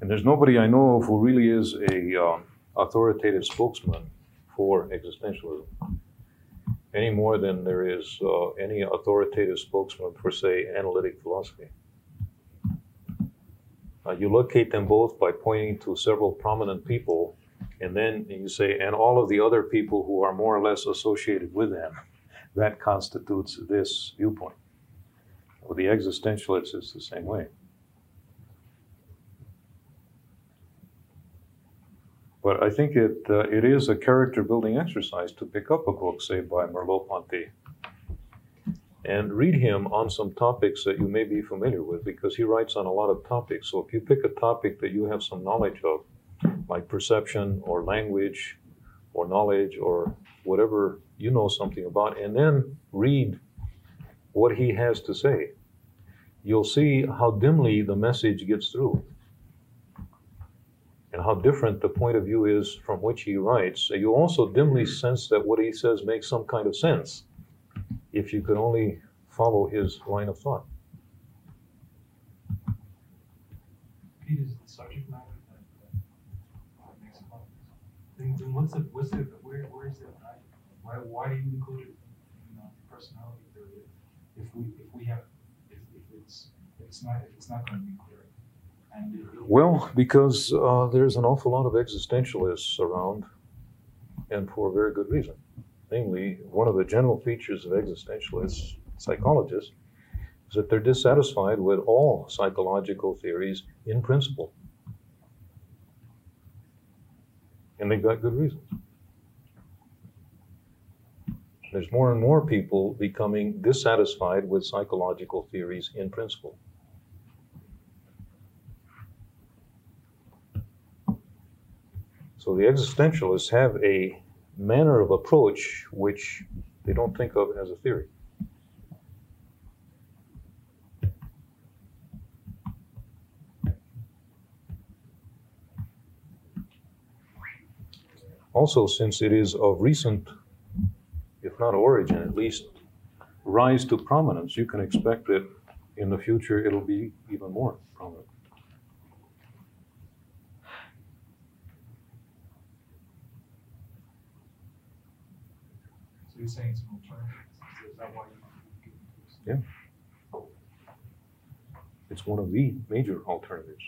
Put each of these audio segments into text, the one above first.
And there's nobody I know of who really is a authoritative spokesman for existentialism, any more than there is any authoritative spokesman for, say, analytic philosophy. You locate them both by pointing to several prominent people, and then you say, and all of the other people who are more or less associated with them. That constitutes this viewpoint. Well, the existentialist is the same way. But I think it is a character-building exercise to pick up a book, say, by Merleau-Ponty, and read him on some topics that you may be familiar with, because he writes on a lot of topics. So if you pick a topic that you have some knowledge of, like perception or language or knowledge or whatever you know something about, and then read what he has to say, you'll see how dimly the message gets through and how different the point of view is from which he writes. You also dimly sense that what he says makes some kind of sense if you could only follow his line of thought. It is the subject matter that makes it up. Then where is it? Why do you include it in personality theory if it's not going to be clear? Well, because there's an awful lot of existentialists around, and for a very good reason. Namely, one of the general features of existentialist psychologists is that they're dissatisfied with all psychological theories in principle. And they've got good reasons. There's more and more people becoming dissatisfied with psychological theories in principle. So the existentialists have a manner of approach which they don't think of as a theory. Also, since it is of recent, if not origin, at least rise to prominence, you can expect that in the future it'll be even more prominent. So you're saying it's an alternative? Is that why you Yeah. It's one of the major alternatives.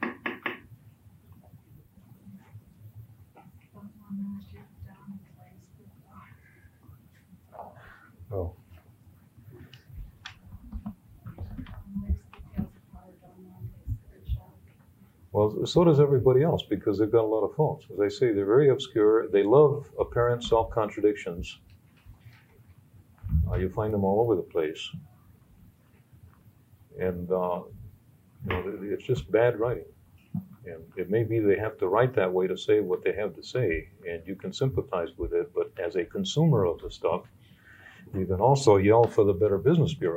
Oh. Well, so does everybody else, because they've got a lot of faults. As I say, they're very obscure. They love apparent self-contradictions. You find them all over the place. And it's just bad writing. And it may be they have to write that way to say what they have to say, and you can sympathize with it, but as a consumer of the stuff, you can also yell for the Better Business Bureau.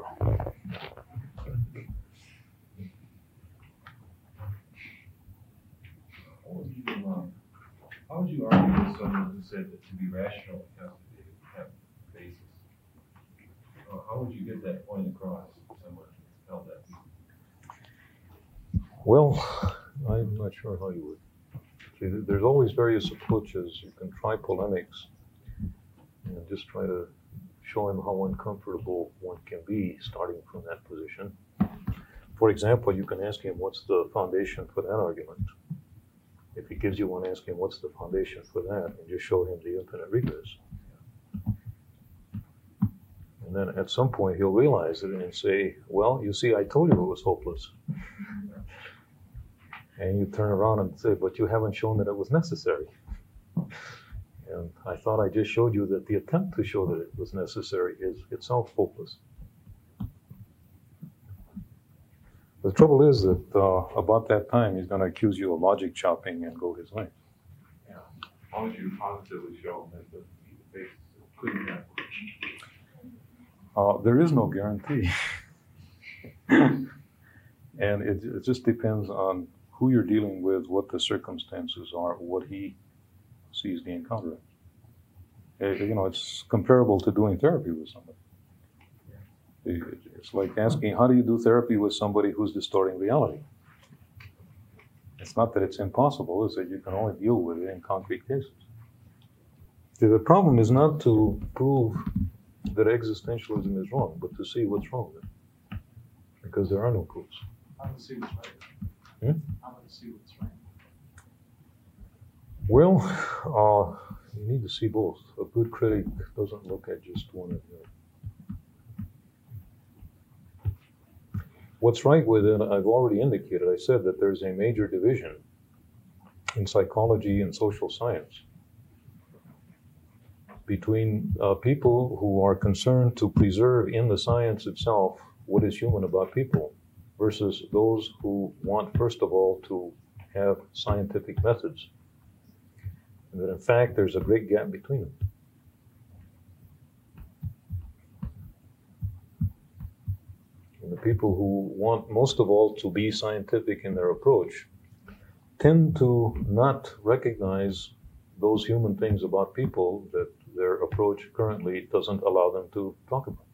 How would you argue with someone who said that to be rational, it has to have basis? How would you get that point across to someone who held that view? Well, I'm not sure how you would. See, there's always various approaches. You can try polemics, just try to show him how uncomfortable one can be starting from that position. For example, you can ask him, what's the foundation for that argument? If he gives you one, ask him, what's the foundation for that? And just show him the infinite regress. And then at some point he'll realize it and say, well, you see, I told you it was hopeless. And you turn around and say, but you haven't shown that it was necessary. And I thought I just showed you that the attempt to show that it was necessary is itself hopeless. The trouble is that about that time, he's going to accuse you of logic chopping and go his way. Yeah. How would you positively show that the basis is clear? There is no guarantee. And it just depends on who you're dealing with, what the circumstances are, what he sees the encounter as. It's comparable to doing therapy with somebody. It's like asking, how do you do therapy with somebody who's distorting reality? It's not that it's impossible, it's that you can only deal with it in concrete cases. The problem is not to prove that existentialism is wrong, but to see what's wrong with it. Because there are no proofs. How to see what's right? How to see what's right? Well, you need to see both. A good critic doesn't look at just one or the other. What's right with it, I've already indicated. I said that there's a major division in psychology and social science between people who are concerned to preserve in the science itself what is human about people versus those who want, first of all, to have scientific methods. And that in fact, there's a great gap between them. And the people who want most of all to be scientific in their approach tend to not recognize those human things about people that their approach currently doesn't allow them to talk about.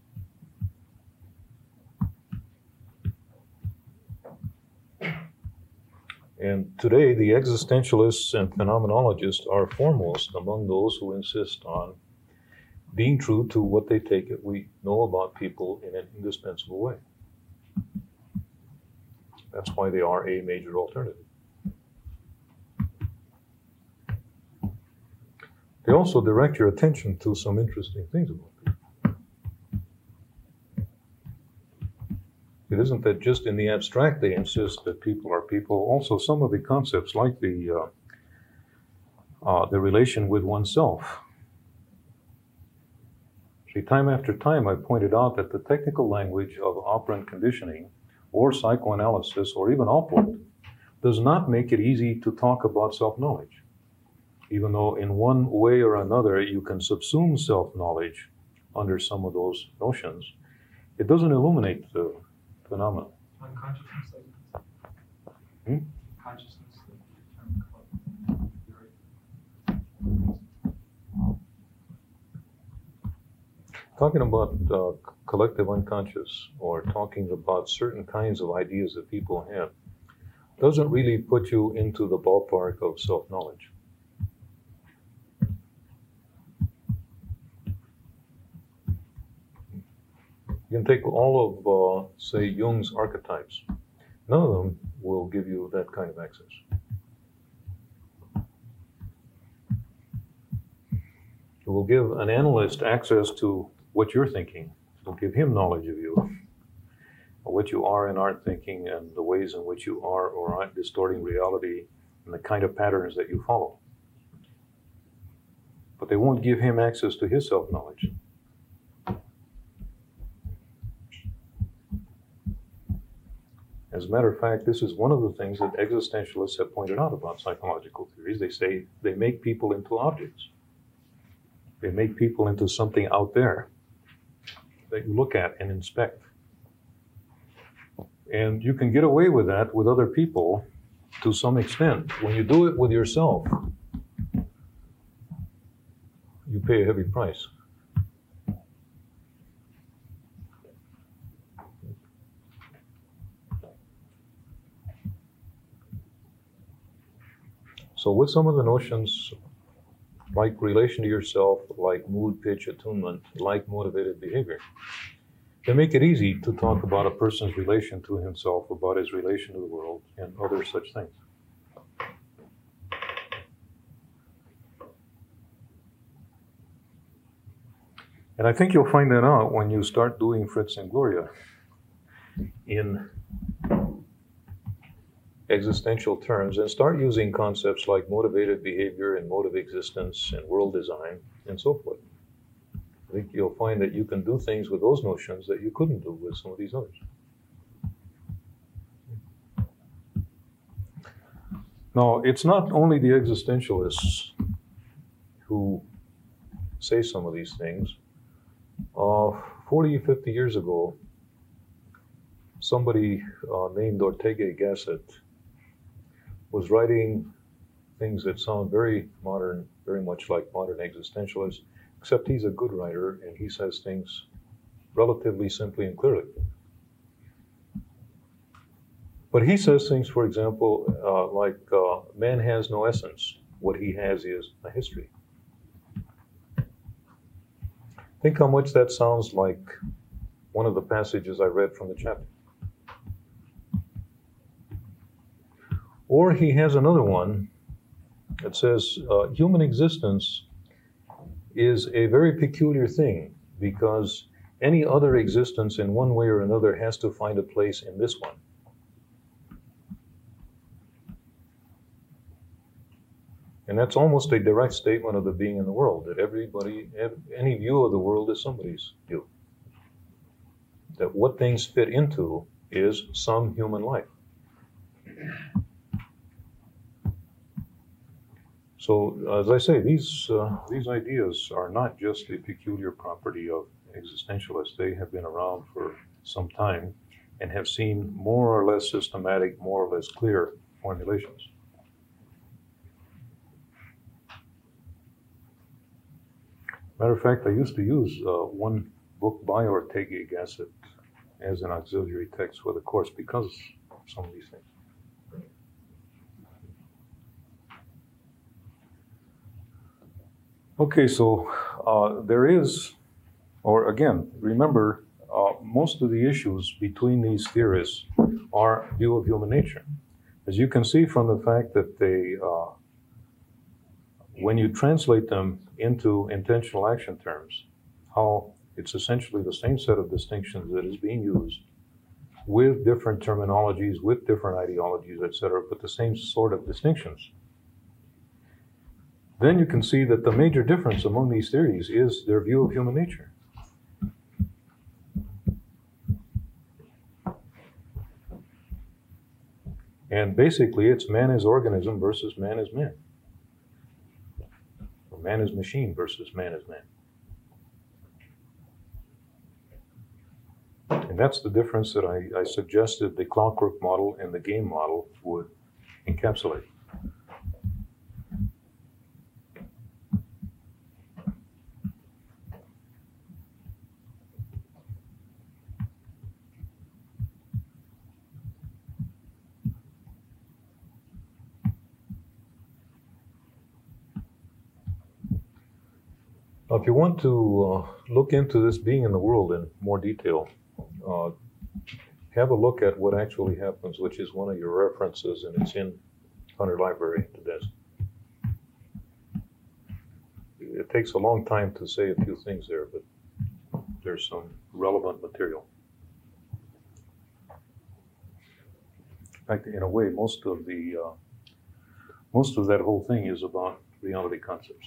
And today, the existentialists and phenomenologists are foremost among those who insist on being true to what they take it we know about people in an indispensable way. That's why they are a major alternative. They also direct your attention to some interesting things about people. It isn't that just in the abstract they insist that people are people. Also, some of the concepts, like the relation with oneself. See, time after time, I pointed out that the technical language of operant conditioning, or psychoanalysis, or even Alport, does not make it easy to talk about self-knowledge. Even though in one way or another you can subsume self-knowledge under some of those notions, it doesn't illuminate the phenomenon. Unconsciousness, like consciousness, the term Talking about collective unconscious, or talking about certain kinds of ideas that people have, doesn't really put you into the ballpark of self-knowledge. You can take all of, say, Jung's archetypes. None of them will give you that kind of access. It will give an analyst access to what you're thinking. It will give him knowledge of you, what you are and aren't thinking, and the ways in which you are or aren't distorting reality, and the kind of patterns that you follow. But they won't give him access to his self-knowledge. As a matter of fact, this is one of the things that existentialists have pointed out about psychological theories. They say they make people into objects. They make people into something out there that you look at and inspect. And you can get away with that with other people to some extent. When you do it with yourself, you pay a heavy price. So with some of the notions, like relation to yourself, like mood, pitch, attunement, like motivated behavior, they make it easy to talk about a person's relation to himself, about his relation to the world, and other such things. And I think you'll find that out when you start doing Fritz and Gloria in existential terms and start using concepts like motivated behavior and mode of existence and world design and so forth. I think you'll find that you can do things with those notions that you couldn't do with some of these others. Now, it's not only the existentialists who say some of these things. 40, 50 years ago, somebody named Ortega y Gasset was writing things that sound very modern, very much like modern existentialists, except he's a good writer and he says things relatively simply and clearly. But he says things, for example, like man has no essence. What he has is a history. Think how much that sounds like one of the passages I read from the chapter. Or he has another one that says human existence is a very peculiar thing because any other existence in one way or another has to find a place in this one. And that's almost a direct statement of the being in the world, that everybody, any view of the world is somebody's view. That what things fit into is some human life. So, as I say, these ideas are not just a peculiar property of existentialists. They have been around for some time and have seen more or less systematic, more or less clear formulations. Matter of fact, I used to use one book by Ortega y Gasset as an auxiliary text for the course because of some of these things. Okay, so there is, or again, remember, most of the issues between these theorists are view of human nature. As you can see from the fact that they, when you translate them into intentional action terms, how it's essentially the same set of distinctions that is being used with different terminologies, with different ideologies, etc., but the same sort of distinctions. Then you can see that the major difference among these theories is their view of human nature. And basically, it's man is organism versus man is man. Or man is machine versus man is man. And that's the difference that I suggested the clockwork model and the game model would encapsulate. If you want to look into this being in the world in more detail, have a look at what actually happens, which is one of your references, and it's in Hunter Library to desk. It takes a long time to say a few things there, but there's some relevant material. In fact, in a way, most of that whole thing is about reality concepts.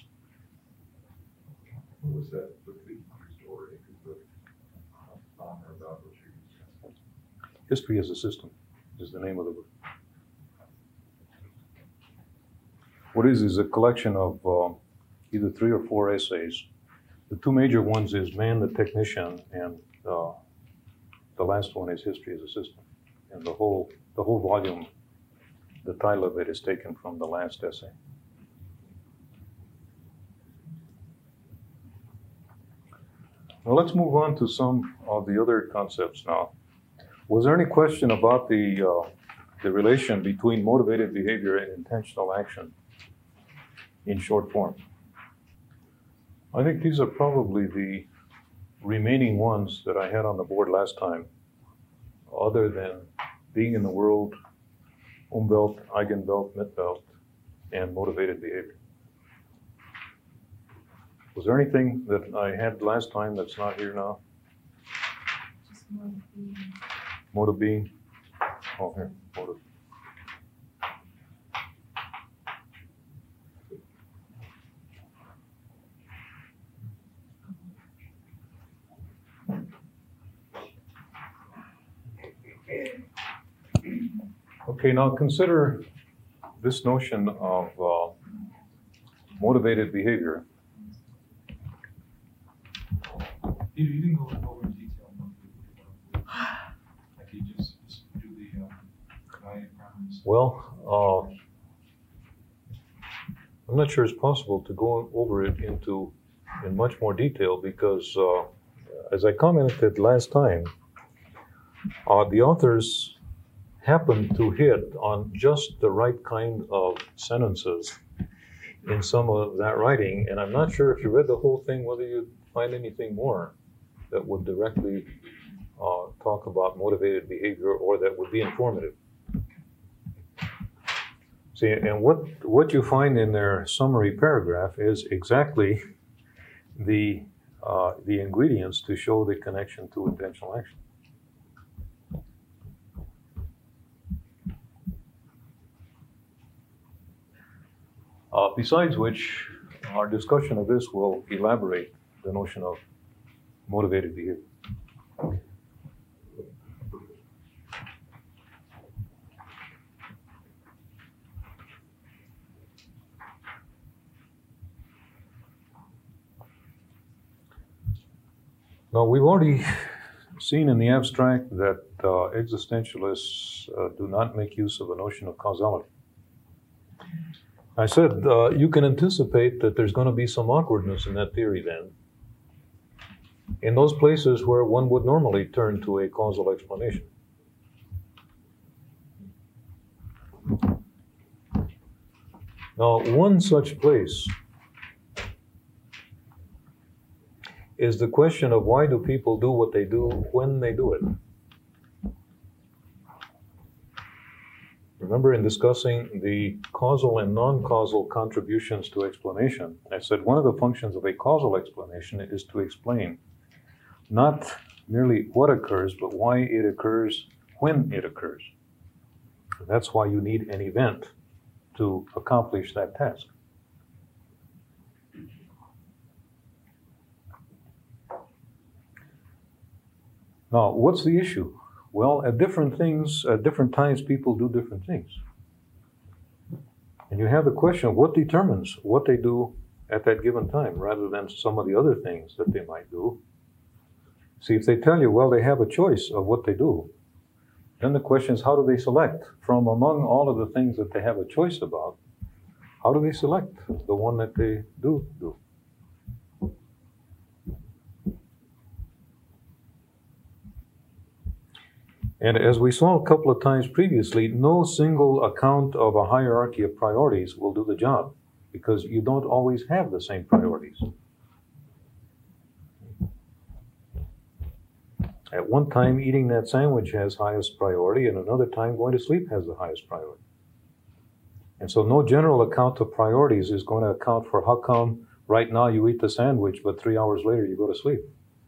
What was that book that you restored? About what you History as a System is the name of the book. What is a collection of either 3 or 4 essays. The 2 major ones is Man the Technician, and the last one is History as a System. And the whole volume, the title of it is taken from the last essay. Now let's move on to some of the other concepts now. Was there any question about the relation between motivated behavior and intentional action in short form? I think these are probably the remaining ones that I had on the board last time, other than being in the world, Umwelt, Eigenwelt, Mitwelt, and motivated behavior. Was there anything that I had last time that's not here now? Just mode of being. Mode of being? Oh, here, mode of. Okay, now consider this notion of motivated behavior. You didn't go over in detail. Like you just do the diagrams. Well, I'm not sure it's possible to go over it in much more detail because, as I commented last time, the authors happened to hit on just the right kind of sentences in some of that writing, and I'm not sure if you read the whole thing whether you'd find anything more that would directly talk about motivated behavior or that would be informative. See, and what you find in their summary paragraph is exactly the ingredients to show the connection to intentional action. Besides which, our discussion of this will elaborate the notion of motivated behavior. Now, we've already seen in the abstract that existentialists do not make use of the notion of causality. I said you can anticipate that there's going to be some awkwardness in that theory then, in those places where one would normally turn to a causal explanation. Now, one such place is the question of why do people do what they do when they do it. Remember, in discussing the causal and non-causal contributions to explanation, I said one of the functions of a causal explanation is to explain not merely what occurs, but why it occurs when it occurs. That's why you need an event to accomplish that task. Now, what's the issue? Well, at different times, people do different things. And you have the question of what determines what they do at that given time, rather than some of the other things that they might do. See, if they tell you, well, they have a choice of what they do, then the question is, how do they select? From among all of the things that they have a choice about, how do they select the one that they do? And as we saw a couple of times previously, no single account of a hierarchy of priorities will do the job, because you don't always have the same priorities. At one time, eating that sandwich has highest priority, and another time, going to sleep has the highest priority. And so no general account of priorities is going to account for how come right now you eat the sandwich, but 3 hours later you go to sleep.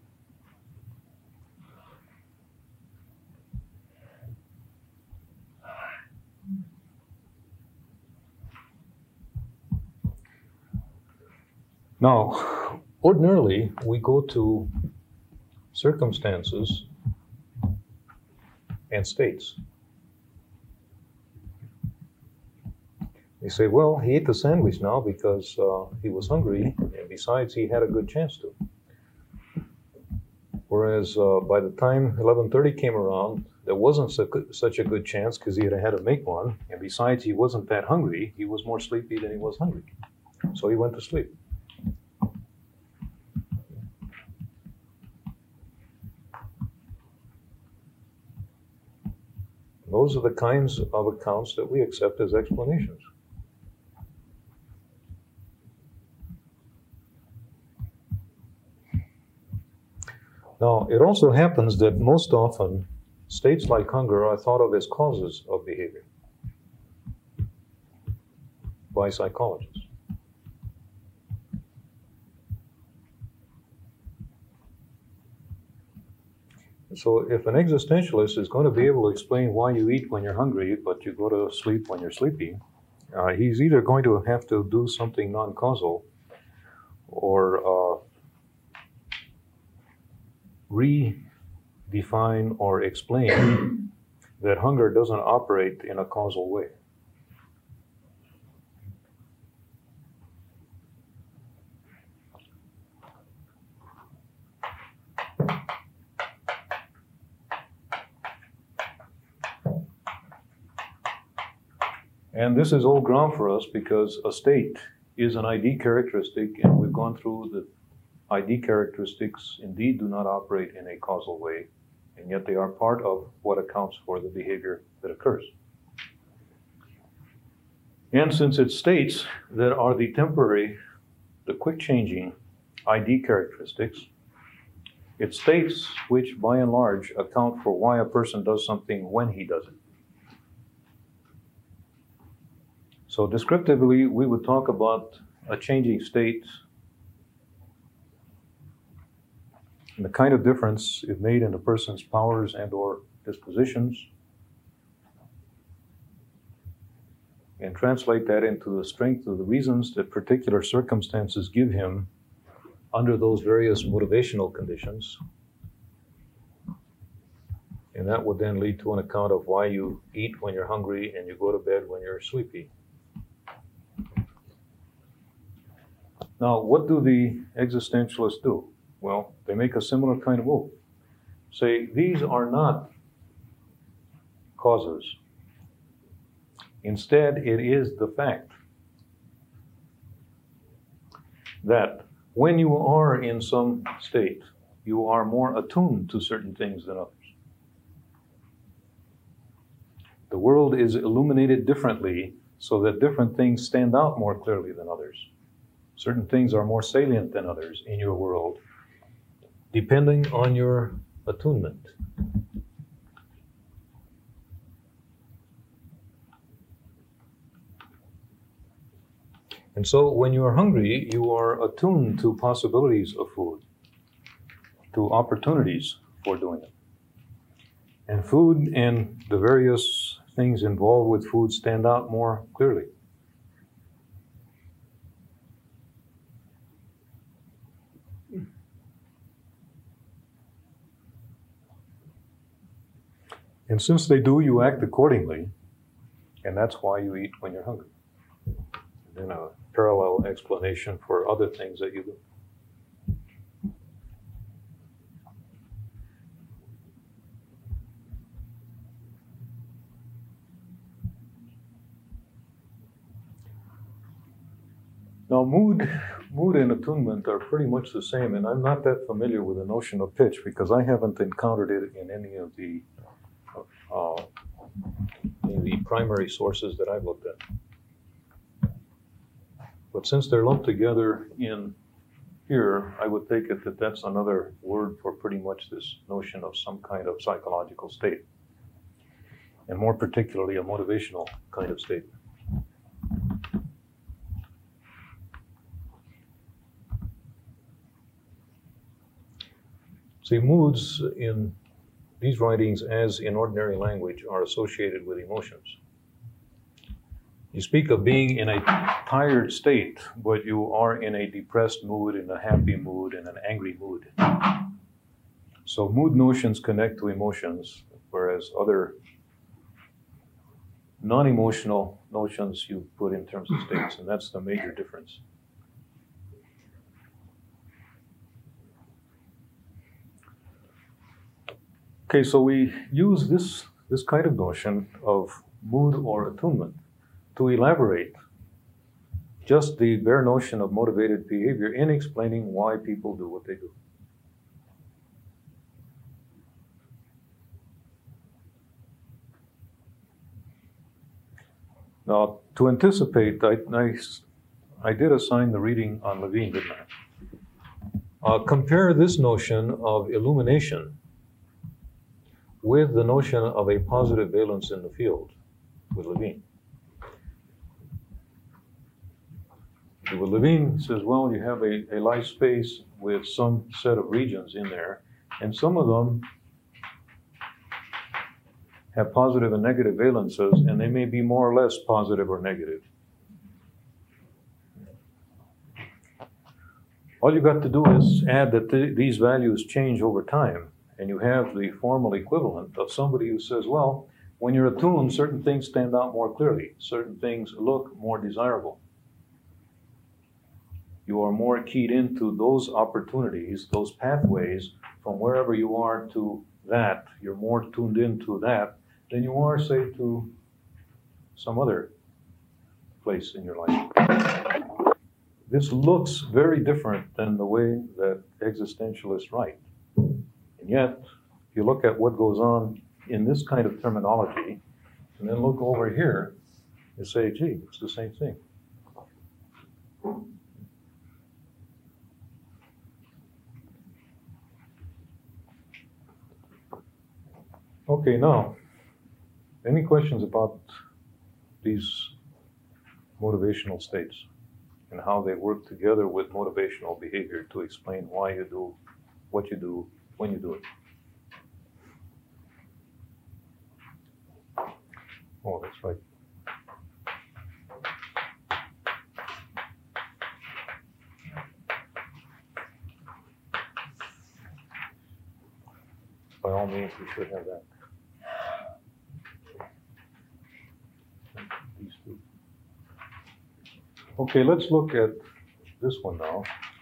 Now, ordinarily, we go to circumstances and states. We say, well, he ate the sandwich now because he was hungry, and besides, he had a good chance to. Whereas by the time 11:30 came around, there wasn't such a good chance because he had to make one, and besides, he wasn't that hungry. He was more sleepy than he was hungry. So he went to sleep. Those are the kinds of accounts that we accept as explanations. Now, it also happens that most often states like hunger are thought of as causes of behavior by psychologists. So if an existentialist is going to be able to explain why you eat when you're hungry, but you go to sleep when you're sleepy, he's either going to have to do something non-causal or redefine or explain that hunger doesn't operate in a causal way. And this is old ground for us because a state is an ID characteristic, and we've gone through the ID characteristics indeed do not operate in a causal way, and yet they are part of what accounts for the behavior that occurs. And since it's states that are the temporary, the quick changing ID characteristics, it's states which by and large account for why a person does something when he does it. So descriptively, we would talk about a changing state and the kind of difference it made in a person's powers and or dispositions, and translate that into the strength of the reasons that particular circumstances give him under those various motivational conditions. And that would then lead to an account of why you eat when you're hungry and you go to bed when you're sleepy. Now, what do the existentialists do? Well, they make a similar kind of move. Say, these are not causes. Instead, it is the fact that when you are in some state, you are more attuned to certain things than others. The world is illuminated differently so that different things stand out more clearly than others. Certain things are more salient than others in your world, depending on your attunement. And so when you are hungry, you are attuned to possibilities of food, to opportunities for doing it. And food and the various things involved with food stand out more clearly. And since they do, you act accordingly, and that's why you eat when you're hungry. And then a parallel explanation for other things that you do. Now, mood and attunement are pretty much the same, and I'm not that familiar with the notion of pitch because I haven't encountered it in any of the primary sources that I've looked at. But since they're lumped together in here, I would take it that that's another word for pretty much this notion of some kind of psychological state, and more particularly a motivational kind of state. See, moods in these writings, as in ordinary language, are associated with emotions. You speak of being in a tired state, but you are in a depressed mood, in a happy mood, in an angry mood. So mood notions connect to emotions, whereas other non-emotional notions you put in terms of states, and that's the major difference. Okay, so we use this kind of notion of mood or attunement to elaborate just the bare notion of motivated behavior in explaining why people do what they do. Now, to anticipate, I did assign the reading on Levine, didn't I? Compare this notion of illumination with the notion of a positive valence in the field with Levine. With Levine says, well, you have a life space with some set of regions in there, and some of them have positive and negative valences, and they may be more or less positive or negative. All you've got to do is add that these values change over time, and you have the formal equivalent of somebody who says, well, when you're attuned, certain things stand out more clearly. Certain things look more desirable. You are more keyed into those opportunities, those pathways, from wherever you are to that. You're more tuned into that than you are, say, to some other place in your life. This looks very different than the way that existentialists write. And yet, if you look at what goes on in this kind of terminology, And then look over here and say, gee, it's the same thing. Okay, now, any questions about these motivational states and how they work together with motivational behavior to explain why you do what you do when you do it? Oh, that's right. By all means, we should have that. These two. Okay, let's look at this one now.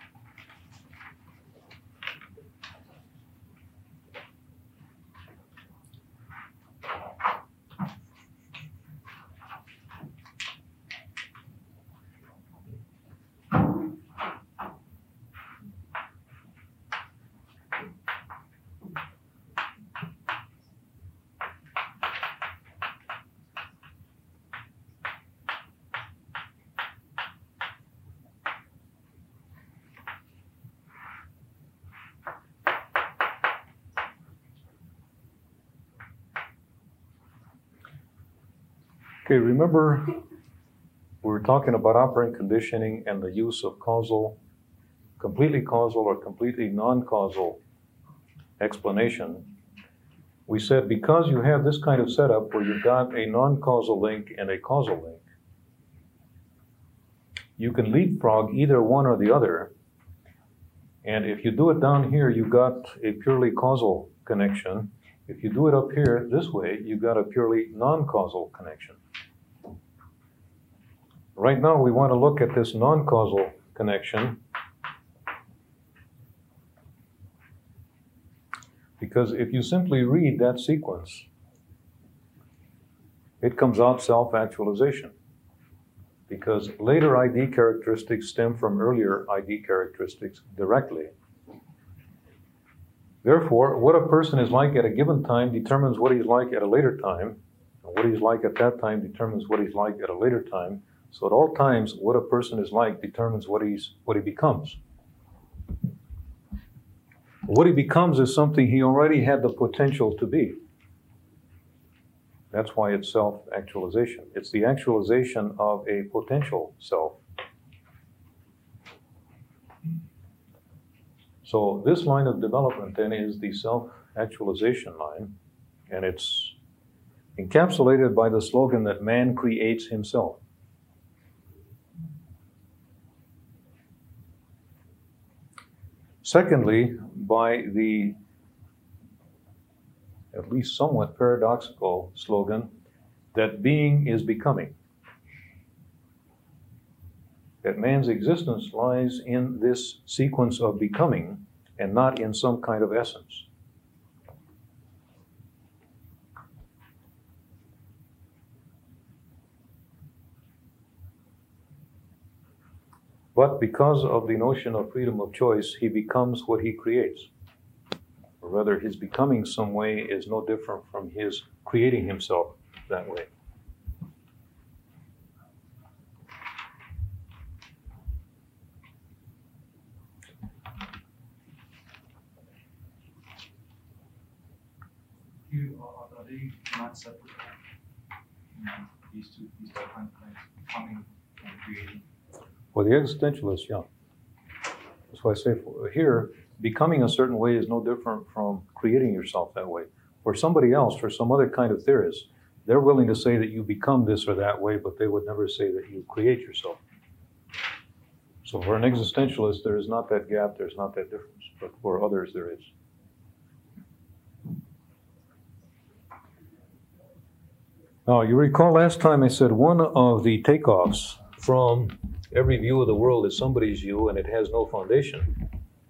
Okay, remember we were talking about operant conditioning and the use of completely causal or completely non-causal explanation. We said because you have this kind of setup where you've got a non-causal link and a causal link, you can leapfrog either one or the other. And if you do it down here, you've got a purely causal connection. If you do it up here this way, you've got a purely non-causal connection. Right now, we want to look at this non-causal connection because if you simply read that sequence, it comes out self-actualization because later ID characteristics stem from earlier ID characteristics directly. Therefore, what a person is like at a given time determines what he's like at a later time, and what he's like at that time determines what he's like at a later time. So at all times, what a person is like determines what he becomes. What he becomes is something he already had the potential to be. That's why it's self-actualization. It's the actualization of a potential self. So this line of development then is the self-actualization line, and it's encapsulated by the slogan that man creates himself. Secondly, by the at least somewhat paradoxical slogan that being is becoming. That man's existence lies in this sequence of becoming and not in some kind of essence. But because of the notion of freedom of choice, he becomes what he creates. Or rather, his becoming some way is no different from his creating himself that way. Are they not separate? These two different things, becoming and creating. For the existentialist, yeah. That's why I say here, becoming a certain way is no different from creating yourself that way. For somebody else, for some other kind of theorist, they're willing to say that you become this or that way, but they would never say that you create yourself. So for an existentialist, there is not that gap, there's not that difference, but for others there is. Now, you recall last time I said one of the takeoffs from every view of the world is somebody's view and it has no foundation.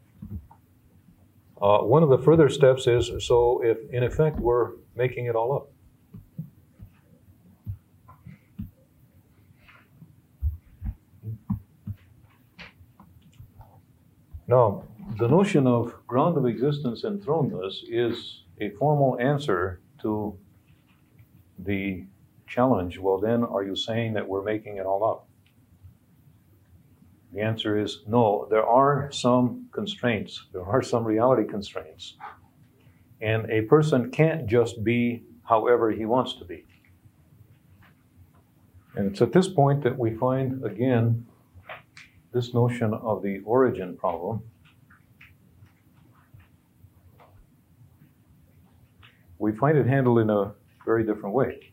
One of the further steps is, so if in effect we're making it all up. Now, the notion of ground of existence enthronedness is a formal answer to the challenge, well then, are you saying that we're making it all up? The answer is no, there are some constraints, there are some reality constraints. And a person can't just be however he wants to be. And it's at this point that we find, again, this notion of the origin problem. We find it handled in a very different way.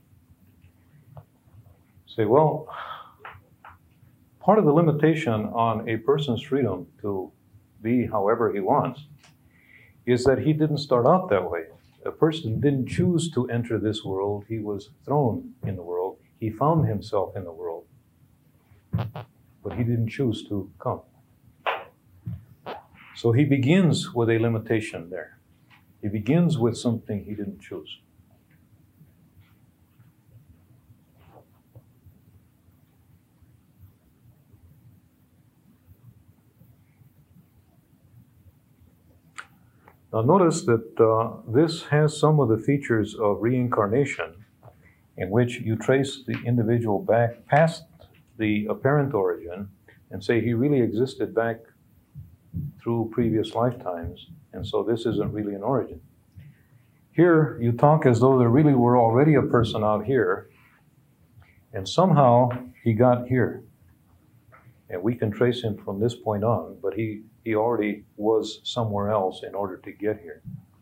Say, well, part of the limitation on a person's freedom to be however he wants is that he didn't start out that way. A person didn't choose to enter this world. He was thrown in the world. He found himself in the world. But he didn't choose to come. So he begins with a limitation there. He begins with something he didn't choose. Now notice that this has some of the features of reincarnation, in which you trace the individual back past the apparent origin and say he really existed back through previous lifetimes, and so this isn't really an origin. Here you talk as though there really were already a person out here, and somehow he got here. And we can trace him from this point on, but he already was somewhere else in order to get here.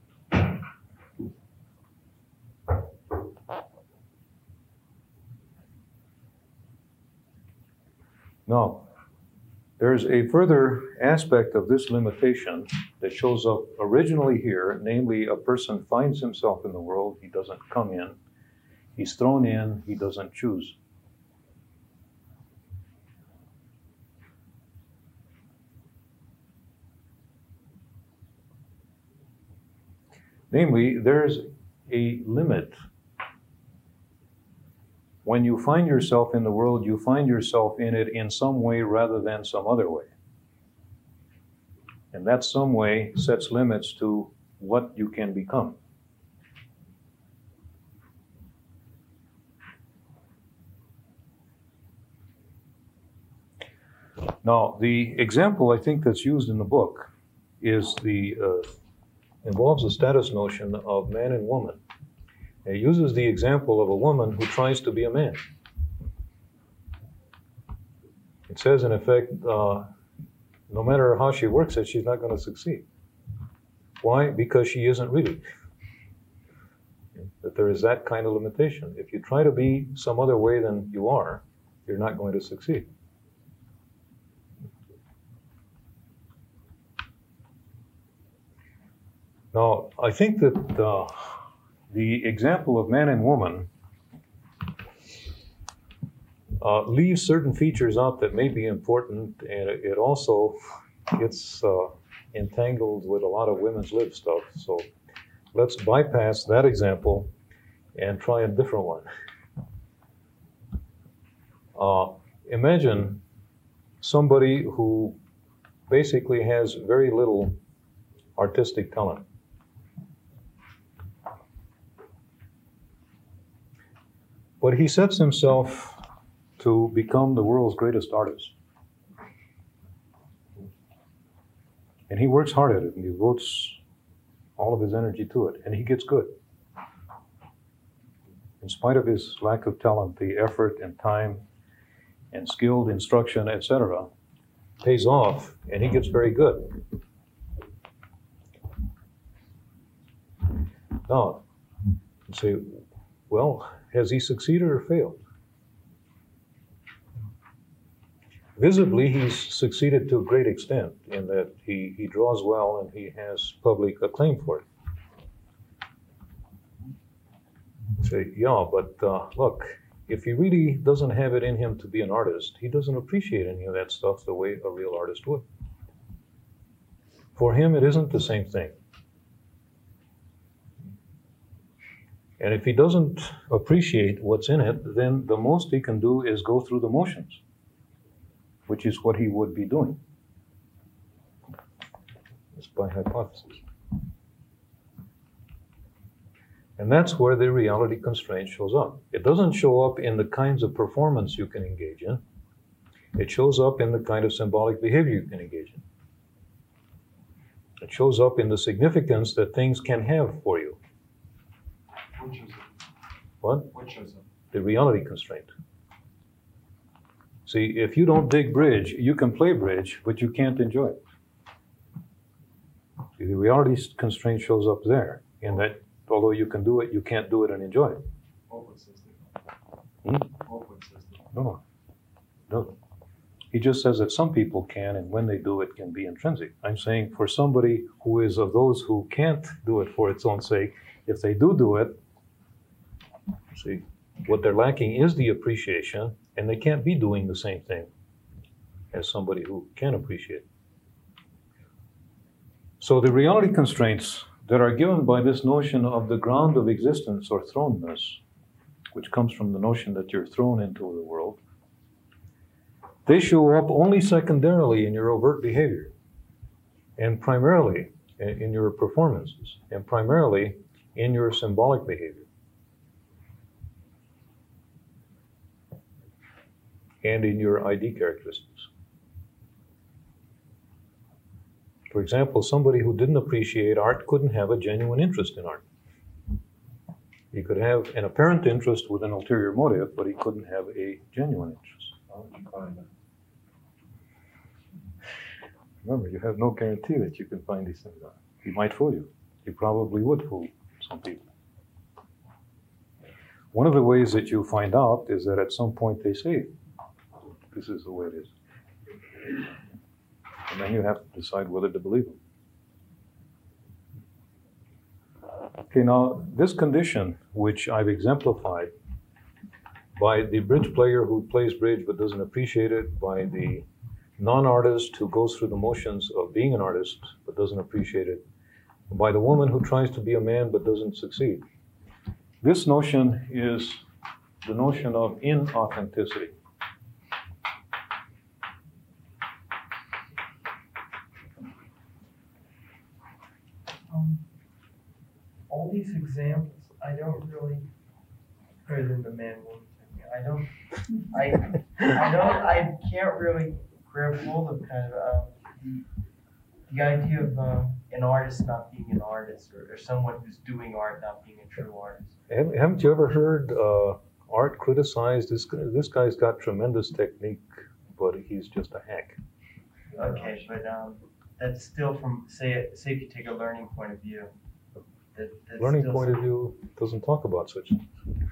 Now, there's a further aspect of this limitation that shows up originally here, namely a person finds himself in the world, he doesn't come in, he's thrown in, he doesn't choose. Namely, there's a limit. When you find yourself in the world, you find yourself in it in some way rather than some other way. And that some way sets limits to what you can become. Now, the example I think that's used in the book is involves the status notion of man and woman. It uses the example of a woman who tries to be a man. It says, in effect, no matter how she works it, she's not going to succeed. Why? Because she isn't really. That there is that kind of limitation. If you try to be some other way than you are, you're not going to succeed. Now, I think that the example of man and woman leaves certain features out that may be important, and it also gets entangled with a lot of women's lib stuff. So let's bypass that example and try a different one. Imagine somebody who basically has very little artistic talent. But he sets himself to become the world's greatest artist. And he works hard at it and devotes all of his energy to it, and he gets good. In spite of his lack of talent, the effort and time and skilled instruction, etc., pays off, and he gets very good. Now, you say, well, has he succeeded or failed? Visibly, he's succeeded to a great extent in that he draws well and he has public acclaim for it. You say, yeah, but look, if he really doesn't have it in him to be an artist, he doesn't appreciate any of that stuff the way a real artist would. For him, it isn't the same thing. And if he doesn't appreciate what's in it, then the most he can do is go through the motions, which is what he would be doing. It's by hypothesis. And that's where the reality constraint shows up. It doesn't show up in the kinds of performance you can engage in. It shows up in the kind of symbolic behavior you can engage in. It shows up in the significance that things can have for you. Which is it? What? Which is it? The reality constraint. See, if you don't dig bridge, you can play bridge, but you can't enjoy it. See, the reality constraint shows up there, in that although you can do it, you can't do it and enjoy it. Open system. Hmm? Open system. No. He just says that some people can, and when they do it, can be intrinsic. I'm saying for somebody who is of those who can't do it for its own sake, if they do it, see, what they're lacking is the appreciation, and they can't be doing the same thing as somebody who can appreciate. So the reality constraints that are given by this notion of the ground of existence or thrownness, which comes from the notion that you're thrown into the world, they show up only secondarily in your overt behavior, and primarily in your performances, and primarily in your symbolic behavior, and in your ID characteristics. For example, somebody who didn't appreciate art couldn't have a genuine interest in art. He could have an apparent interest with an ulterior motive, but he couldn't have a genuine interest. How would you find that? Remember, you have no guarantee that you can find these things out. He might fool you. He probably would fool some people. One of the ways that you find out is that at some point they say, this is the way it is. And then you have to decide whether to believe them. Okay, now this condition, which I've exemplified by the bridge player who plays bridge but doesn't appreciate it, by the non-artist who goes through the motions of being an artist but doesn't appreciate it, by the woman who tries to be a man but doesn't succeed. This notion is the notion of inauthenticity. All these examples, I don't really, other than the man woman thing, I can't really grab hold of kind of the idea of an artist not being an artist, or someone who's doing art not being a true artist. Haven't you ever heard art criticized? This guy's got tremendous technique, but he's just a hack. Okay, but that's still from, say if you take a learning point of view. That's Learning still point of view doesn't talk about such things.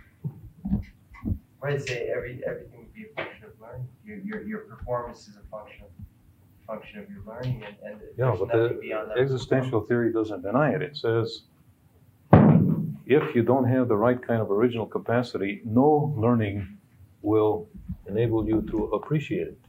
I'd say everything would be a function of learning. Your performance is a function of your learning, and Yeah, there's but nothing the beyond that. existential theory doesn't deny it. It says if you don't have the right kind of original capacity, no learning will enable you to appreciate it.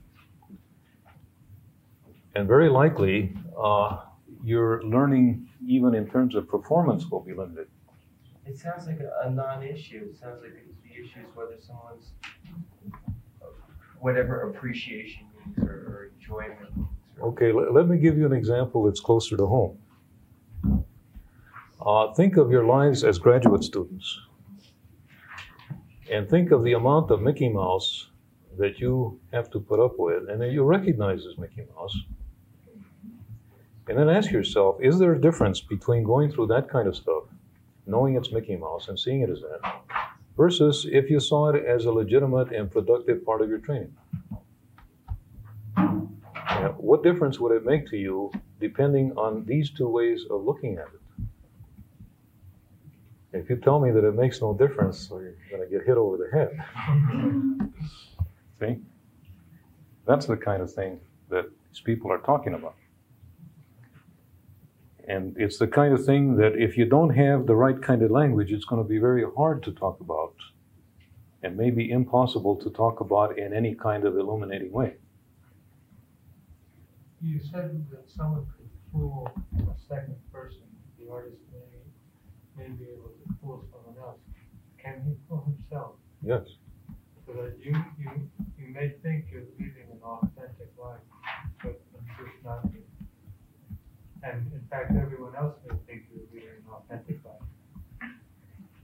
And very likely, your learning, even in terms of performance, will be limited. It sounds like a non-issue. It sounds like the issue is whether someone's whatever appreciation means or enjoyment means. Okay, let me give you an example that's closer to home. Think of your lives as graduate students, and think of the amount of Mickey Mouse that you have to put up with, and that you recognize as Mickey Mouse. And then ask yourself, is there a difference between going through that kind of stuff, knowing it's Mickey Mouse and seeing it as that, versus if you saw it as a legitimate and productive part of your training? What difference would it make to you depending on these two ways of looking at it? If you tell me that it makes no difference, well, you're going to get hit over the head. See? That's the kind of thing that these people are talking about. And it's the kind of thing that if you don't have the right kind of language, it's going to be very hard to talk about, and maybe impossible to talk about in any kind of illuminating way. You said that someone could fool a second person. The artist may be able to fool someone else. Can he fool himself? Yes. So that you may think you're leading an authentic life, but in truth not. And in fact, everyone else may think you're leading an authentic life.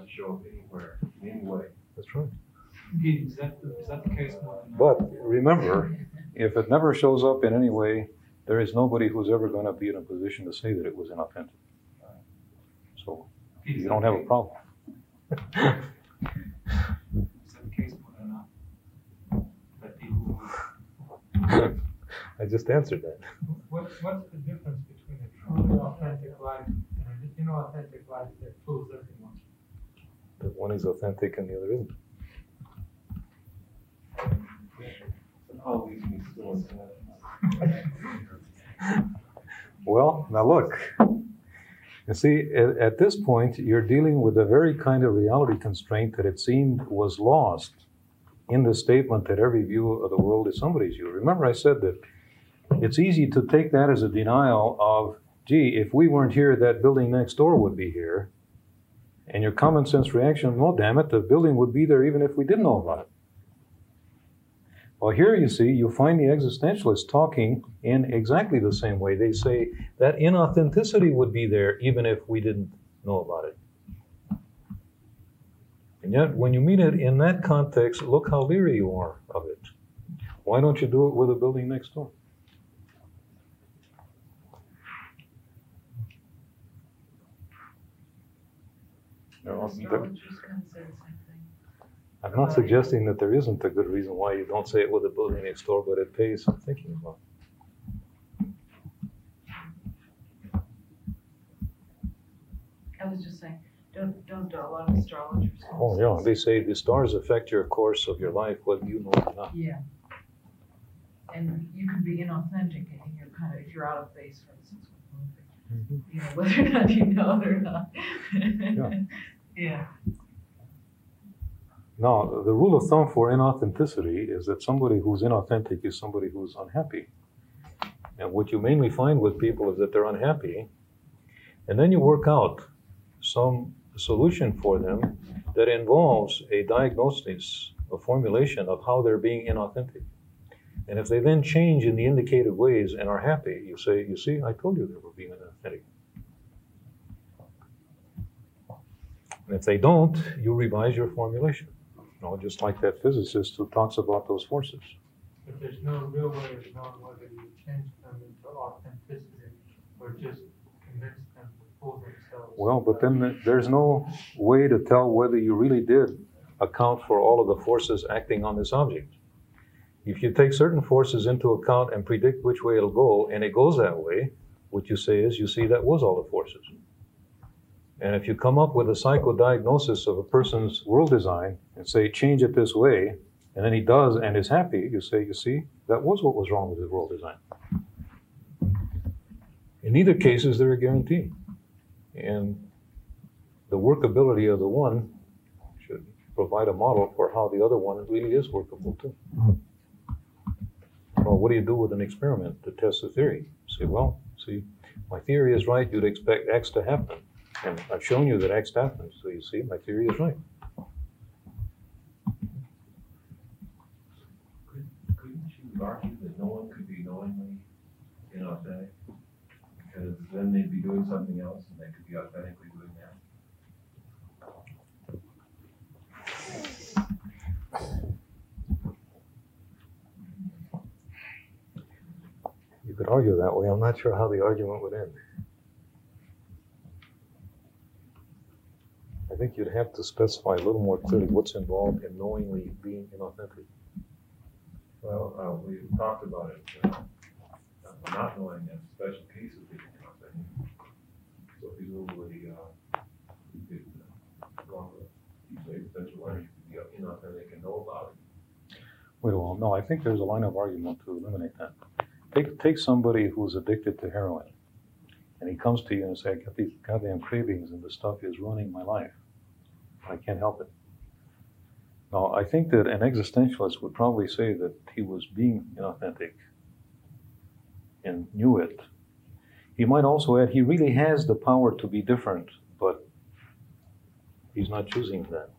show up anywhere, in any way. That's right. Pete, is that the case more than? But remember, if it never shows up in any way, there is nobody who's ever going to be in a position to say that it was inauthentic. So Pete, is you that don't the have a case- problem. Is that the case more than not? That people I just answered that. What's the difference between a truly authentic life and an inauthentic life that fools everyone? That one is authentic and the other isn't. Somehow leaves me still in that. Well, now look. You see, at this point, you're dealing with a very kind of reality constraint that it seemed was lost in the statement that every view of the world is somebody's view. Remember, I said that it's easy to take that as a denial of, gee, if we weren't here, that building next door would be here. And your common sense reaction, no, damn it, the building would be there even if we didn't know about it. Well, here you see, you find the existentialists talking in exactly the same way. They say that inauthenticity would be there even if we didn't know about it. And yet, when you mean it in that context, look how leery you are of it. Why don't you do it with a building next door? Astrologers can say the same thing. I'm not suggesting that there isn't a good reason why you don't say it with a building next door, but it pays some thinking about. I was just saying, don't a lot of astrologers. Oh, yeah, they say the stars affect your course of your life, whether you know it or not. Yeah. And you can be inauthentic and you're kind of, if you're out of phase, for instance, with moving, you know, whether or not you know it or not. Yeah. Yeah. Now, the rule of thumb for inauthenticity is that somebody who's inauthentic is somebody who's unhappy. And what you mainly find with people is that they're unhappy, and then you work out some solution for them that involves a diagnosis, a formulation of how they're being inauthentic. And if they then change in the indicated ways and are happy, you say, you see, I told you they were being inauthentic. And if they don't, you revise your formulation. You know, just like that physicist who talks about those forces. But there's no real way of knowing whether you change them into authenticity or just convince them to fool themselves. Well, but then there's no way to tell whether you really did account for all of the forces acting on this object. If you take certain forces into account and predict which way it'll go, and it goes that way, what you say is, you see, that was all the forces. And if you come up with a psychodiagnosis of a person's world design and say, change it this way, and then he does and is happy, you say, you see, that was what was wrong with his world design. In either cases, they're a guarantee. And the workability of the one should provide a model for how the other one really is workable too. Well, what do you do with an experiment to test the theory? You say, well, see, my theory is right, you'd expect X to happen. And I've shown you that X happens, so you see, my theory is right. Couldn't you argue that no one could be knowingly inauthentic? Because then they'd be doing something else and they could be authentically doing that. You could argue that way. I'm not sure how the argument would end. I think you'd have to specify a little more clearly what's involved in knowingly being inauthentic. Well, we talked about it. Not knowing that special case of being inauthentic. So presumably, you could, well, you say potential learning could be inauthentic and know about it. Well, no, I think there's a line of argument to eliminate that. Take somebody who's addicted to heroin, and he comes to you and says, I got these goddamn cravings and the stuff is ruining my life. I can't help it. Now, I think that an existentialist would probably say that he was being inauthentic and knew it. He might also add he really has the power to be different, but he's not choosing that.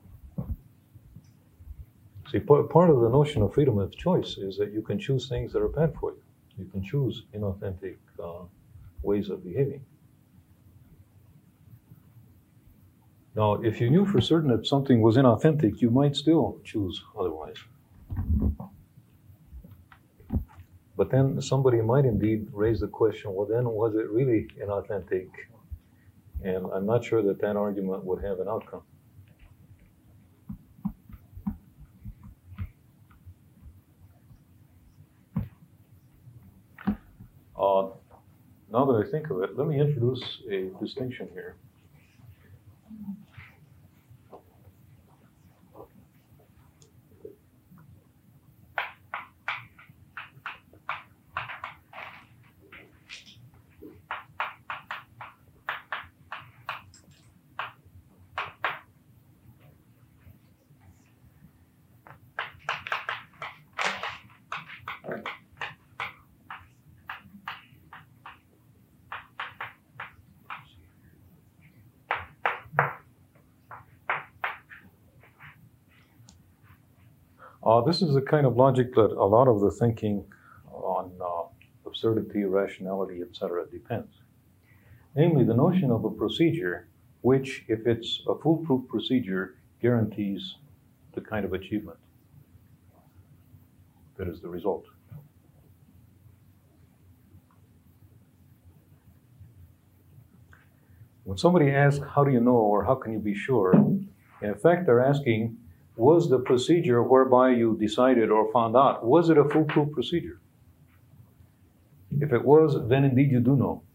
See, part of the notion of freedom of choice is that you can choose things that are bad for you. You can choose inauthentic ways of behaving. Now, if you knew for certain that something was inauthentic, you might still choose otherwise. But then somebody might indeed raise the question, well, then was it really inauthentic? And I'm not sure that that argument would have an outcome. Now that I think of it, let me introduce a distinction here. This is the kind of logic that a lot of the thinking on absurdity, rationality, etc. depends. Namely, the notion of a procedure which, if it's a foolproof procedure, guarantees the kind of achievement that is the result. When somebody asks, how do you know, or how can you be sure? In effect, they're asking, was the procedure whereby you decided or found out, was it a foolproof procedure? If it was, then indeed you do know.